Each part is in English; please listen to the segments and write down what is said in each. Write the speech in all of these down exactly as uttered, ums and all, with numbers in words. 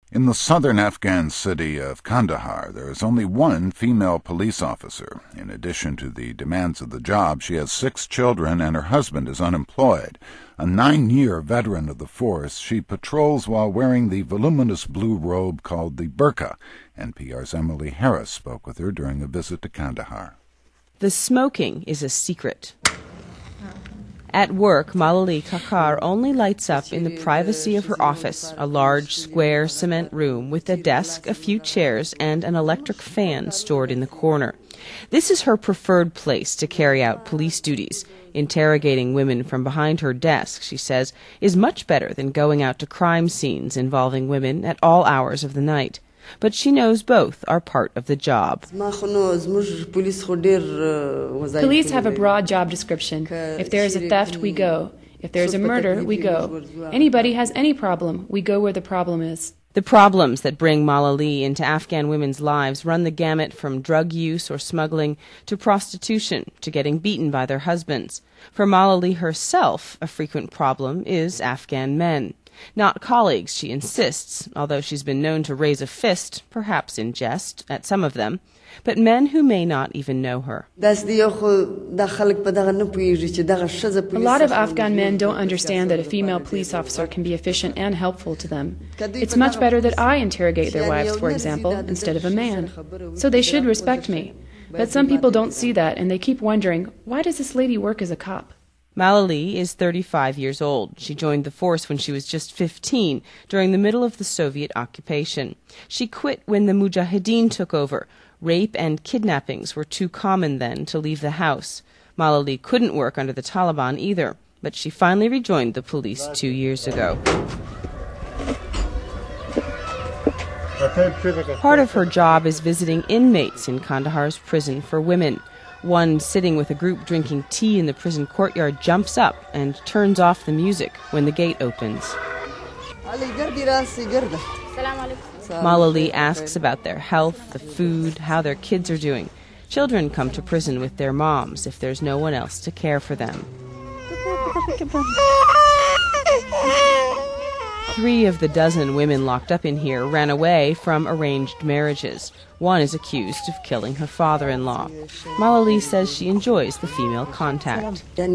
In the southern Afghan city of Kandahar, there is only one female police officer. In addition to the demands of the job, she has six children and her husband is unemployed. A nine-year veteran of the force, she patrols while wearing the voluminous blue robe called the burqa. N P R's Emily Harris spoke with her during a visit to Kandahar. The smoking is a secret. At work, Malali Kakar only lights up in the privacy of her office, a large, square cement room with a desk, a few chairs, and an electric fan stored in the corner. This is her preferred place to carry out police duties. Interrogating women from behind her desk, she says, is much better than going out to crime scenes involving women at all hours of the night. But she knows both are part of the job. Police have a broad job description. If there is a theft, we go. If there is a murder, we go. Anybody has any problem, we go where the problem is. The problems that bring Malali into Afghan women's lives run the gamut from drug use or smuggling to prostitution to getting beaten by their husbands. For Malali herself, a frequent problem is Afghan men. Not colleagues, she insists, although she's been known to raise a fist, perhaps in jest, at some of them, but men who may not even know her. A lot of Afghan men don't understand that a female police officer can be efficient and helpful to them. It's much better that I interrogate their wives, for example, instead of a man. So they should respect me. But some people don't see that, and they keep wondering, why does this lady work as a cop? Malali is thirty-five years old. She joined the force when she was just fifteen, during the middle of the Soviet occupation. She quit when the Mujahideen took over. Rape and kidnappings were too common then to leave the house. Malali couldn't work under the Taliban either, but she finally rejoined the police two years ago. Part of her job is visiting inmates in Kandahar's prison for women. One sitting with a group drinking tea in the prison courtyard jumps up and turns off the music when the gate opens. Malali asks about their health, the food, how their kids are doing. Children come to prison with their moms if there's no one else to care for them. Three of the dozen women locked up in here ran away from arranged marriages. One is accused of killing her father-in-law. Malali says she enjoys the female contact. When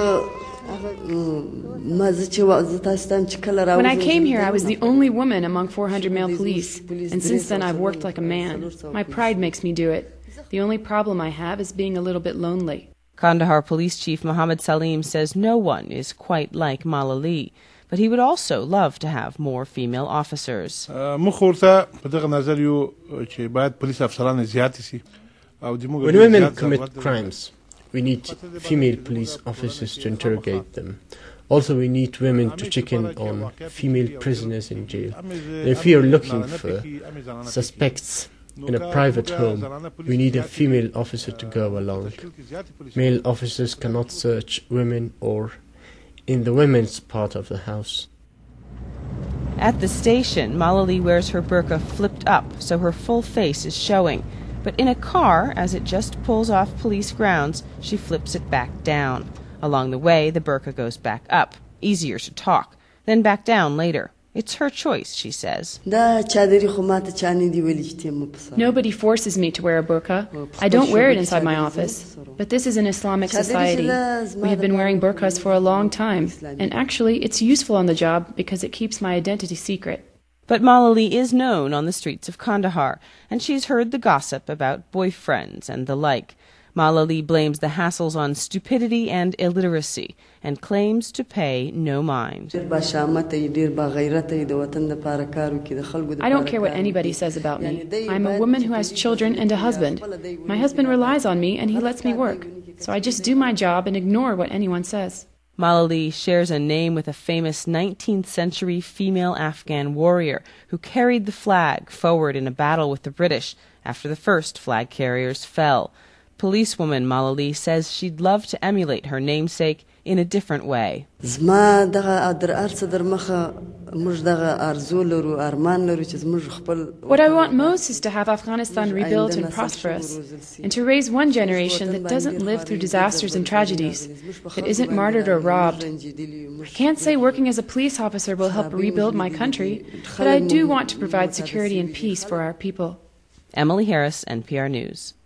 I came here, I was the only woman among four hundred male police, and since then I've worked like a man. My pride makes me do it. The only problem I have is being a little bit lonely. Kandahar Police Chief Mohammed Salim says no one is quite like Malali, but he would also love to have more female officers. When women commit crimes, we need female police officers to interrogate them. Also, we need women to check in on female prisoners in jail. If we are looking for suspects in a private home, we need a female officer to go along. Male officers cannot search women or in the women's part of the house. At the station, Malali wears her burqa flipped up so her full face is showing. But in a car, as it just pulls off police grounds, she flips it back down. Along the way, the burqa goes back up, easier to talk, then back down later. It's her choice, she says. Nobody forces me to wear a burqa. I don't wear it inside my office. But this is an Islamic society. We have been wearing burqas for a long time, and actually it's useful on the job because it keeps my identity secret. But Malali is known on the streets of Kandahar, and she's heard the gossip about boyfriends and the like. Malali blames the hassles on stupidity and illiteracy and claims to pay no mind. I don't care what anybody says about me. I'm a woman who has children and a husband. My husband relies on me and he lets me work. So I just do my job and ignore what anyone says. Malali shares a name with a famous nineteenth century female Afghan warrior who carried the flag forward in a battle with the British after the first flag carriers fell. Policewoman Malali says she'd love to emulate her namesake in a different way. What I want most is to have Afghanistan rebuilt and prosperous, and to raise one generation that doesn't live through disasters and tragedies, that isn't martyred or robbed. I can't say working as a police officer will help rebuild my country, but I do want to provide security and peace for our people. Emily Harris, N P R News.